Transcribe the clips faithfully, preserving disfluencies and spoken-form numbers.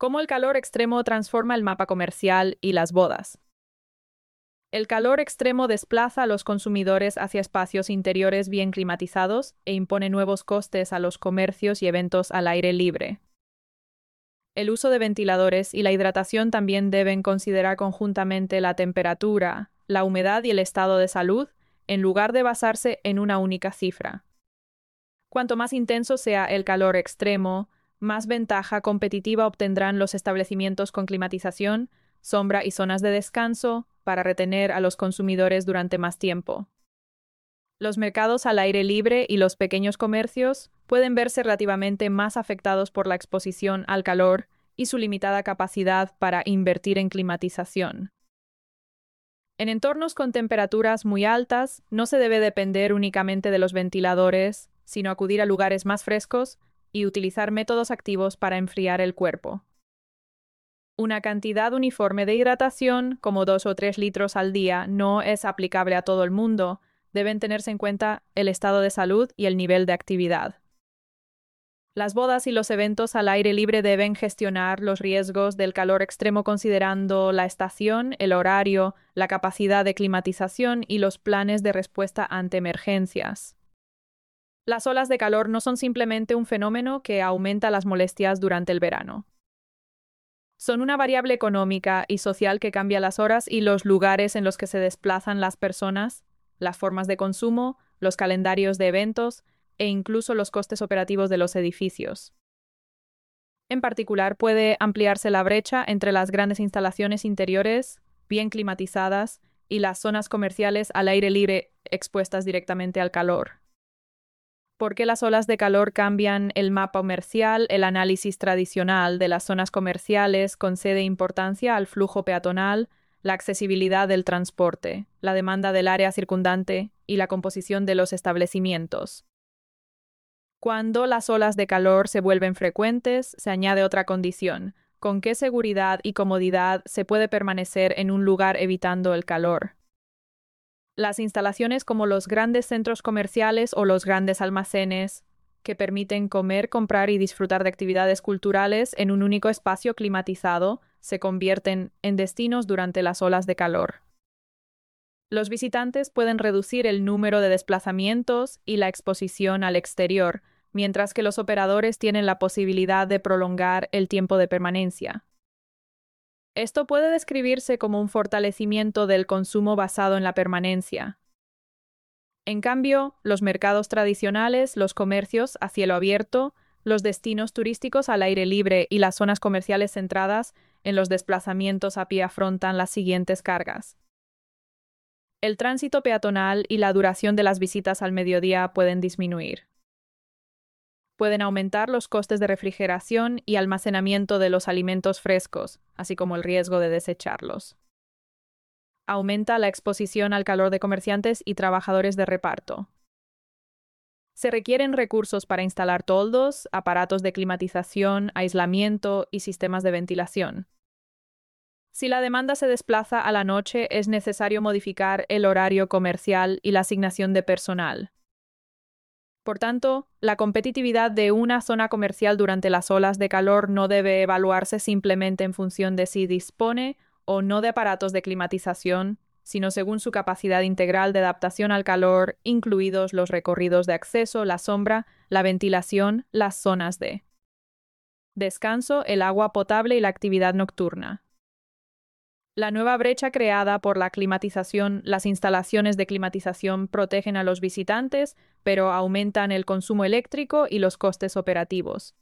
Cómo el calor extremo transforma el mapa comercial y las bodas. El calor extremo desplaza a los consumidores hacia espacios interiores bien climatizados e impone nuevos costes a los comercios y eventos al aire libre. El uso de ventiladores y la hidratación también deben considerar conjuntamente la temperatura, la humedad y el estado de salud, en lugar de basarse en una única cifra. Cuanto más intenso sea el calor extremo, más ventaja competitiva obtendrán los establecimientos con climatización, sombra y zonas de descanso para retener a los consumidores durante más tiempo. Los mercados al aire libre y los pequeños comercios pueden verse relativamente más afectados por la exposición al calor y su limitada capacidad para invertir en climatización. En entornos con temperaturas muy altas, no se debe depender únicamente de los ventiladores, sino acudir a lugares más frescos y utilizar métodos activos para enfriar el cuerpo. Una cantidad uniforme de hidratación, como dos o tres litros al día, no es aplicable a todo el mundo. Deben tenerse en cuenta el estado de salud y el nivel de actividad. Las bodas y los eventos al aire libre deben gestionar los riesgos del calor extremo considerando la estación, el horario, la capacidad de climatización y los planes de respuesta ante emergencias. Las olas de calor no son simplemente un fenómeno que aumenta las molestias durante el verano. Son una variable económica y social que cambia las horas y los lugares en los que se desplazan las personas, las formas de consumo, los calendarios de eventos e incluso los costes operativos de los edificios. En particular, puede ampliarse la brecha entre las grandes instalaciones interiores, bien climatizadas, y las zonas comerciales al aire libre expuestas directamente al calor. ¿Por qué las olas de calor cambian el mapa comercial? El análisis tradicional de las zonas comerciales concede importancia al flujo peatonal, la accesibilidad del transporte, la demanda del área circundante y la composición de los establecimientos. Cuando las olas de calor se vuelven frecuentes, se añade otra condición: ¿con qué seguridad y comodidad se puede permanecer en un lugar evitando el calor? Las instalaciones como los grandes centros comerciales o los grandes almacenes, que permiten comer, comprar y disfrutar de actividades culturales en un único espacio climatizado, se convierten en destinos durante las olas de calor. Los visitantes pueden reducir el número de desplazamientos y la exposición al exterior, mientras que los operadores tienen la posibilidad de prolongar el tiempo de permanencia. Esto puede describirse como un fortalecimiento del consumo basado en la permanencia. En cambio, los mercados tradicionales, los comercios a cielo abierto, los destinos turísticos al aire libre y las zonas comerciales centradas en los desplazamientos a pie afrontan las siguientes cargas. El tránsito peatonal y la duración de las visitas al mediodía pueden disminuir. Pueden aumentar los costes de refrigeración y almacenamiento de los alimentos frescos, así como el riesgo de desecharlos. Aumenta la exposición al calor de comerciantes y trabajadores de reparto. Se requieren recursos para instalar toldos, aparatos de climatización, aislamiento y sistemas de ventilación. Si la demanda se desplaza a la noche, es necesario modificar el horario comercial y la asignación de personal. Por tanto, la competitividad de una zona comercial durante las olas de calor no debe evaluarse simplemente en función de si dispone o no de aparatos de climatización, sino según su capacidad integral de adaptación al calor, incluidos los recorridos de acceso, la sombra, la ventilación, las zonas de descanso, el agua potable y la actividad nocturna. La nueva brecha creada por la climatización, las instalaciones de climatización protegen a los visitantes, pero aumentan el consumo eléctrico y los costes operativos.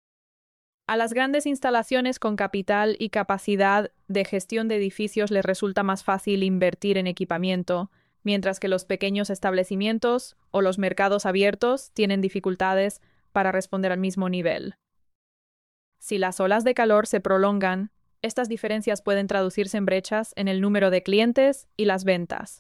A las grandes instalaciones con capital y capacidad de gestión de edificios les resulta más fácil invertir en equipamiento, mientras que los pequeños establecimientos o los mercados abiertos tienen dificultades para responder al mismo nivel. Si las olas de calor se prolongan, estas diferencias pueden traducirse en brechas en el número de clientes y las ventas.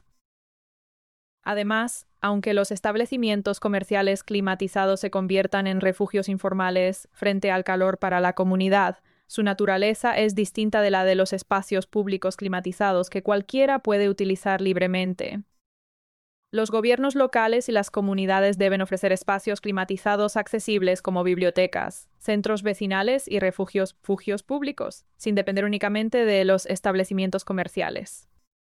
Además, aunque los establecimientos comerciales climatizados se conviertan en refugios informales frente al calor para la comunidad, su naturaleza es distinta de la de los espacios públicos climatizados que cualquiera puede utilizar libremente. Los gobiernos locales y las comunidades deben ofrecer espacios climatizados accesibles como bibliotecas, centros vecinales y refugios, refugios públicos, sin depender únicamente de los establecimientos comerciales.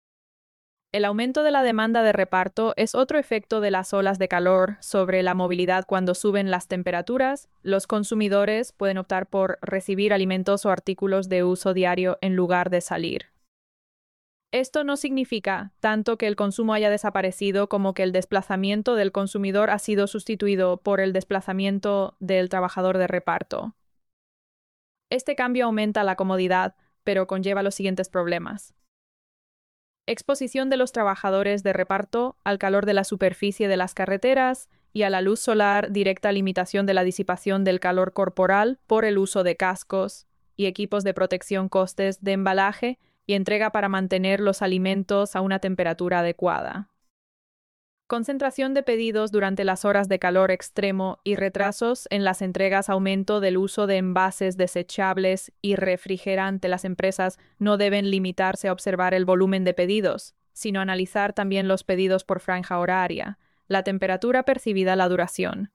El aumento de la demanda de reparto es otro efecto de las olas de calor sobre la movilidad. Cuando suben las temperaturas, los consumidores pueden optar por recibir alimentos o artículos de uso diario en lugar de salir. Esto no significa tanto que el consumo haya desaparecido como que el desplazamiento del consumidor ha sido sustituido por el desplazamiento del trabajador de reparto. Este cambio aumenta la comodidad, pero conlleva los siguientes problemas. Exposición de los trabajadores de reparto al calor de la superficie de las carreteras y a la luz solar, directa limitación de la disipación del calor corporal por el uso de cascos y equipos de protección, costes de embalaje y entrega para mantener los alimentos a una temperatura adecuada. Concentración de pedidos durante las horas de calor extremo y retrasos en las entregas. Aumento del uso de envases desechables y refrigerante. Las empresas no deben limitarse a observar el volumen de pedidos, sino analizar también los pedidos por franja horaria, la temperatura percibida, la duración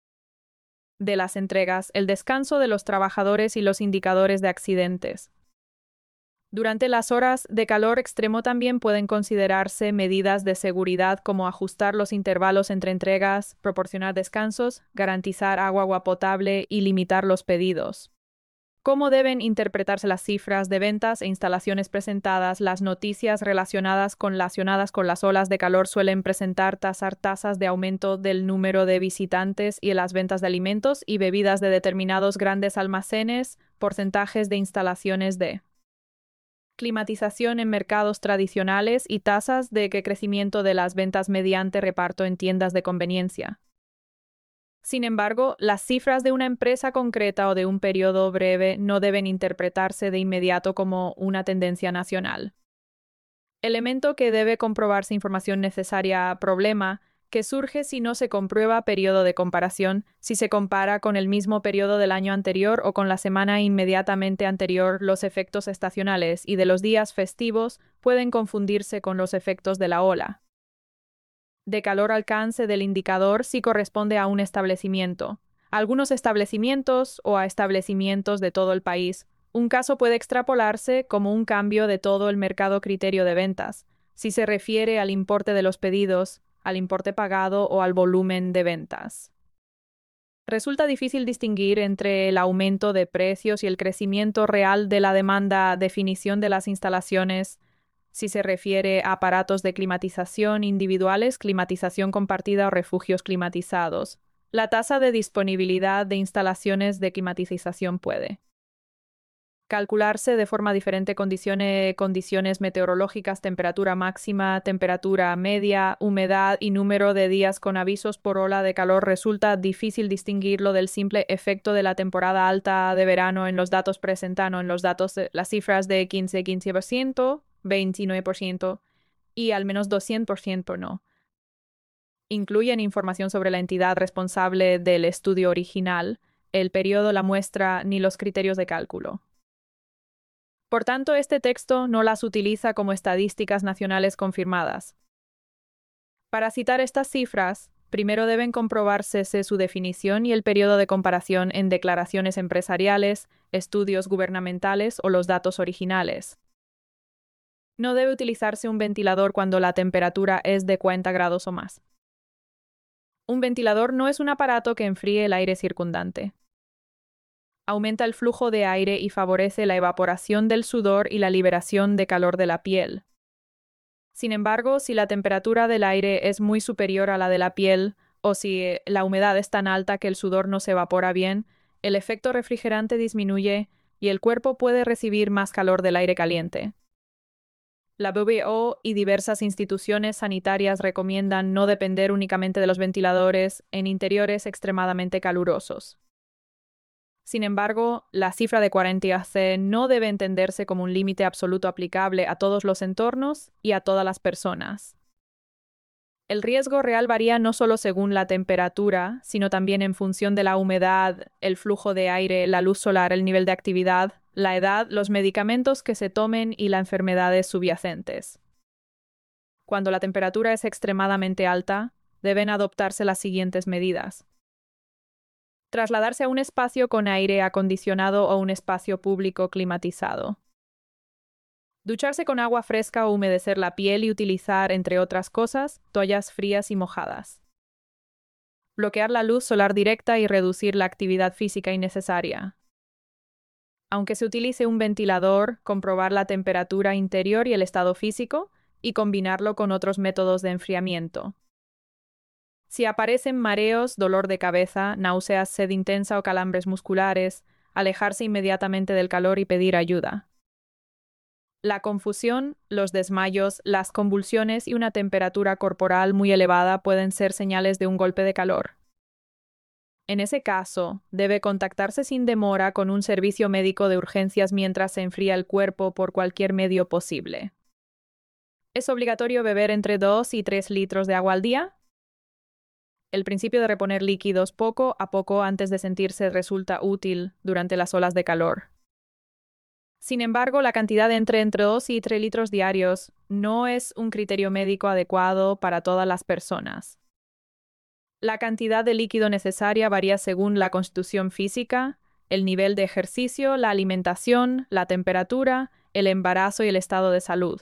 de las entregas, el descanso de los trabajadores y los indicadores de accidentes. Durante las horas de calor extremo también pueden considerarse medidas de seguridad como ajustar los intervalos entre entregas, proporcionar descansos, garantizar agua potable y limitar los pedidos. ¿Cómo deben interpretarse las cifras de ventas e instalaciones presentadas? Las noticias relacionadas con, relacionadas con las olas de calor suelen presentar tasar tasas de aumento del número de visitantes y en las ventas de alimentos y bebidas de determinados grandes almacenes, porcentajes de instalaciones de climatización en mercados tradicionales y tasas de crecimiento de las ventas mediante reparto en tiendas de conveniencia. Sin embargo, las cifras de una empresa concreta o de un periodo breve no deben interpretarse de inmediato como una tendencia nacional. Elemento que debe comprobarse: información necesaria. Problema que surge si no se comprueba periodo de comparación, si se compara con el mismo periodo del año anterior o con la semana inmediatamente anterior. Los efectos estacionales y de los días festivos pueden confundirse con los efectos de la ola de calor. Alcance del indicador si corresponde a un establecimiento, algunos establecimientos o a establecimientos de todo el país. Un caso puede extrapolarse como un cambio de todo el mercado. Criterio de ventas, si se refiere al importe de los pedidos, al importe pagado o al volumen de ventas. Resulta difícil distinguir entre el aumento de precios y el crecimiento real de la demanda. Definición de las instalaciones, si se refiere a aparatos de climatización individuales, climatización compartida o refugios climatizados. La tasa de disponibilidad de instalaciones de climatización puede calcularse de forma diferente. Condiciones, condiciones meteorológicas, temperatura máxima, temperatura media, humedad y número de días con avisos por ola de calor. Resulta difícil distinguirlo del simple efecto de la temporada alta de verano en los datos presentados. En los datos, las cifras de quince, quince por ciento, veintinueve por ciento y al menos doscientos por ciento no incluyen información sobre la entidad responsable del estudio original, el periodo, la muestra ni los criterios de cálculo. Por tanto, este texto no las utiliza como estadísticas nacionales confirmadas. Para citar estas cifras, primero deben comprobarse su definición y el periodo de comparación en declaraciones empresariales, estudios gubernamentales o los datos originales. No debe utilizarse un ventilador cuando la temperatura es de cuarenta grados o más. Un ventilador no es un aparato que enfríe el aire circundante. Aumenta el flujo de aire y favorece la evaporación del sudor y la liberación de calor de la piel. Sin embargo, si la temperatura del aire es muy superior a la de la piel o si la humedad es tan alta que el sudor no se evapora bien, el efecto refrigerante disminuye y el cuerpo puede recibir más calor del aire caliente. La W H O y diversas instituciones sanitarias recomiendan no depender únicamente de los ventiladores en interiores extremadamente calurosos. Sin embargo, la cifra de cuarenta C no debe entenderse como un límite absoluto aplicable a todos los entornos y a todas las personas. El riesgo real varía no solo según la temperatura, sino también en función de la humedad, el flujo de aire, la luz solar, el nivel de actividad, la edad, los medicamentos que se tomen y las enfermedades subyacentes. Cuando la temperatura es extremadamente alta, deben adoptarse las siguientes medidas. Trasladarse a un espacio con aire acondicionado o un espacio público climatizado. Ducharse con agua fresca o humedecer la piel y utilizar, entre otras cosas, toallas frías y mojadas. Bloquear la luz solar directa y reducir la actividad física innecesaria. Aunque se utilice un ventilador, comprobar la temperatura interior y el estado físico y combinarlo con otros métodos de enfriamiento. Si aparecen mareos, dolor de cabeza, náuseas, sed intensa o calambres musculares, alejarse inmediatamente del calor y pedir ayuda. La confusión, los desmayos, las convulsiones y una temperatura corporal muy elevada pueden ser señales de un golpe de calor. En ese caso, debe contactarse sin demora con un servicio médico de urgencias mientras se enfría el cuerpo por cualquier medio posible. ¿Es obligatorio beber entre dos y tres litros de agua al día? El principio de reponer líquidos poco a poco antes de sentirse resulta útil durante las olas de calor. Sin embargo, la cantidad de entre, entre dos y tres litros diarios no es un criterio médico adecuado para todas las personas. La cantidad de líquido necesaria varía según la constitución física, el nivel de ejercicio, la alimentación, la temperatura, el embarazo y el estado de salud.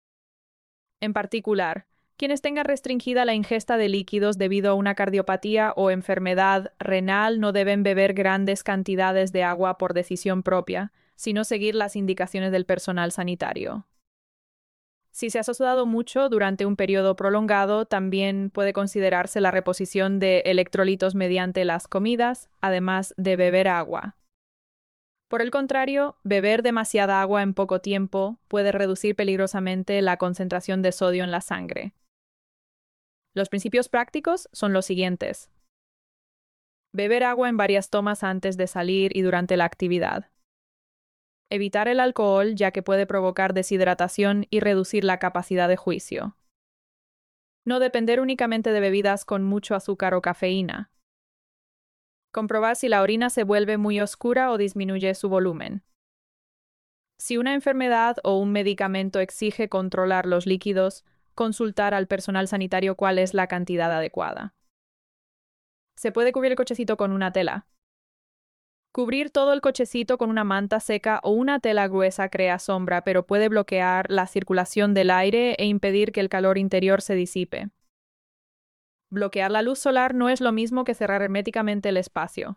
En particular, quienes tengan restringida la ingesta de líquidos debido a una cardiopatía o enfermedad renal no deben beber grandes cantidades de agua por decisión propia, sino seguir las indicaciones del personal sanitario. Si se ha sudado mucho durante un periodo prolongado, también puede considerarse la reposición de electrolitos mediante las comidas, además de beber agua. Por el contrario, beber demasiada agua en poco tiempo puede reducir peligrosamente la concentración de sodio en la sangre. Los principios prácticos son los siguientes. Beber agua en varias tomas antes de salir y durante la actividad. Evitar el alcohol, ya que puede provocar deshidratación y reducir la capacidad de juicio. No depender únicamente de bebidas con mucho azúcar o cafeína. Comprobar si la orina se vuelve muy oscura o disminuye su volumen. Si una enfermedad o un medicamento exige controlar los líquidos, consultar al personal sanitario cuál es la cantidad adecuada. Se puede cubrir el cochecito con una tela. Cubrir todo el cochecito con una manta seca o una tela gruesa crea sombra, pero puede bloquear la circulación del aire e impedir que el calor interior se disipe. Bloquear la luz solar no es lo mismo que cerrar herméticamente el espacio.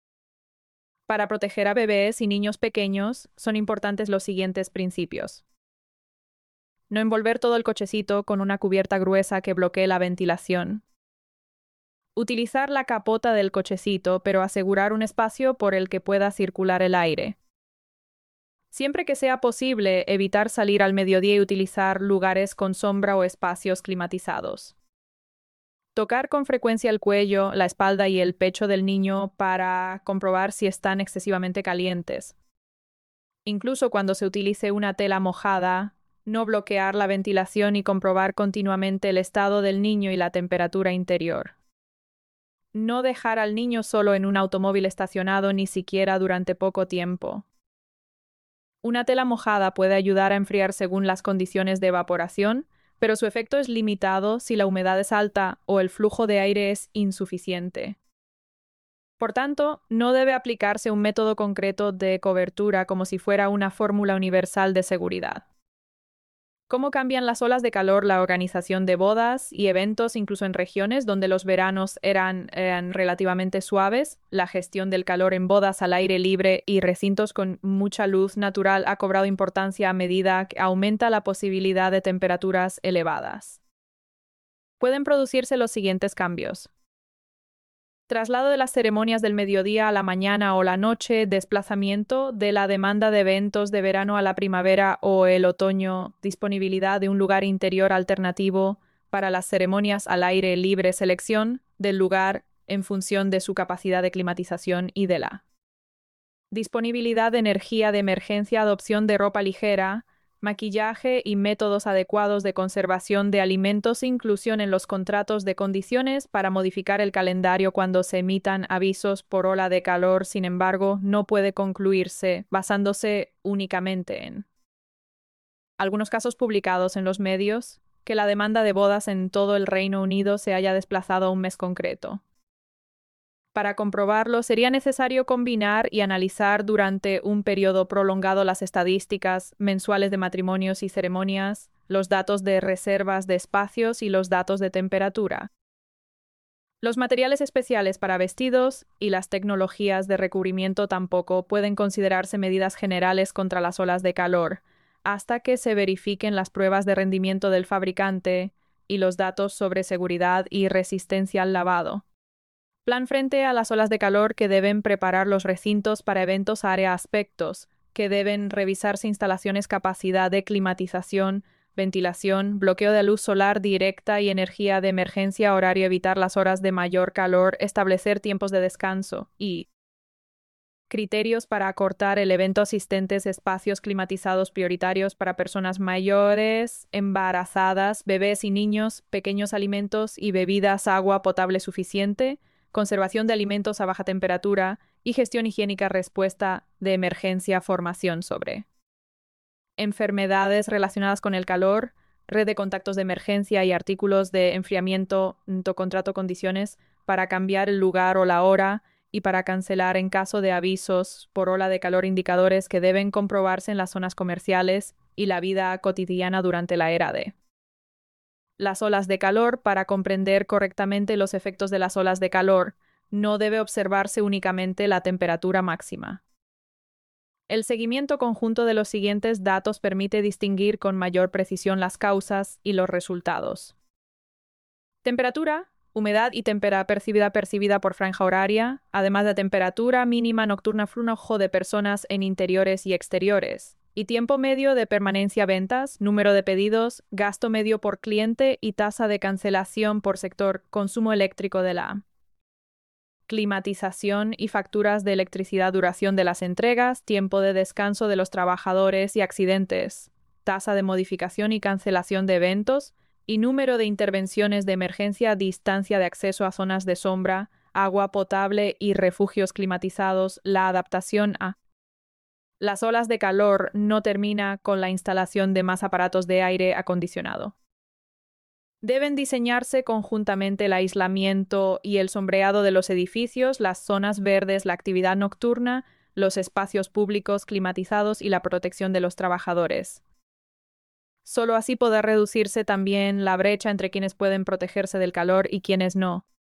Para proteger a bebés y niños pequeños, son importantes los siguientes principios. No envolver todo el cochecito con una cubierta gruesa que bloquee la ventilación. Utilizar la capota del cochecito, pero asegurar un espacio por el que pueda circular el aire. Siempre que sea posible, evitar salir al mediodía y utilizar lugares con sombra o espacios climatizados. Tocar con frecuencia el cuello, la espalda y el pecho del niño para comprobar si están excesivamente calientes. Incluso cuando se utilice una tela mojada, no bloquear la ventilación y comprobar continuamente el estado del niño y la temperatura interior. No dejar al niño solo en un automóvil estacionado ni siquiera durante poco tiempo. Una tela mojada puede ayudar a enfriar según las condiciones de evaporación, pero su efecto es limitado si la humedad es alta o el flujo de aire es insuficiente. Por tanto, no debe aplicarse un método concreto de cobertura como si fuera una fórmula universal de seguridad. ¿Cómo cambian las olas de calor la organización de bodas y eventos incluso en regiones donde los veranos eran, eran relativamente suaves? La gestión del calor en bodas al aire libre y recintos con mucha luz natural ha cobrado importancia a medida que aumenta la posibilidad de temperaturas elevadas. Pueden producirse los siguientes cambios. Traslado de las ceremonias del mediodía a la mañana o la noche, desplazamiento de la demanda de eventos de verano a la primavera o el otoño, disponibilidad de un lugar interior alternativo para las ceremonias al aire libre, selección del lugar en función de su capacidad de climatización y de la disponibilidad de energía de emergencia, adopción de ropa ligera, maquillaje y métodos adecuados de conservación de alimentos, inclusión en los contratos de condiciones para modificar el calendario cuando se emitan avisos por ola de calor. Sin embargo, no puede concluirse basándose únicamente en algunos casos publicados en los medios que la demanda de bodas en todo el Reino Unido se haya desplazado a un mes concreto. Para comprobarlo, sería necesario combinar y analizar durante un periodo prolongado las estadísticas mensuales de matrimonios y ceremonias, los datos de reservas de espacios y los datos de temperatura. Los materiales especiales para vestidos y las tecnologías de recubrimiento tampoco pueden considerarse medidas generales contra las olas de calor, hasta que se verifiquen las pruebas de rendimiento del fabricante y los datos sobre seguridad y resistencia al lavado. Plan frente a las olas de calor que deben preparar los recintos para eventos área aspectos, que deben revisarse instalaciones capacidad de climatización, ventilación, bloqueo de luz solar directa y energía de emergencia, horario evitar las horas de mayor calor, establecer tiempos de descanso y criterios para acortar el evento asistentes, espacios climatizados prioritarios para personas mayores, embarazadas, bebés y niños, pequeños alimentos y bebidas, agua potable suficiente, conservación de alimentos a baja temperatura y gestión higiénica, respuesta de emergencia, formación sobre enfermedades relacionadas con el calor, red de contactos de emergencia y artículos de enfriamiento, contrato condiciones para cambiar el lugar o la hora y para cancelar en caso de avisos por ola de calor, indicadores que deben comprobarse en las zonas comerciales y la vida cotidiana durante la era de las olas de calor. Para comprender correctamente los efectos de las olas de calor, no debe observarse únicamente la temperatura máxima. El seguimiento conjunto de los siguientes datos permite distinguir con mayor precisión las causas y los resultados. Temperatura, humedad y temperatura percibida percibida por franja horaria, además de temperatura mínima nocturna, flujo de personas en interiores y exteriores, y tiempo medio de permanencia, ventas, número de pedidos, gasto medio por cliente y tasa de cancelación por sector, consumo eléctrico de la climatización y facturas de electricidad, duración de las entregas, tiempo de descanso de los trabajadores y accidentes, tasa de modificación y cancelación de eventos y número de intervenciones de emergencia, distancia de acceso a zonas de sombra, agua potable y refugios climatizados. La adaptación a las olas de calor no termina con la instalación de más aparatos de aire acondicionado. Deben diseñarse conjuntamente el aislamiento y el sombreado de los edificios, las zonas verdes, la actividad nocturna, los espacios públicos climatizados y la protección de los trabajadores. Solo así podrá reducirse también la brecha entre quienes pueden protegerse del calor y quienes no.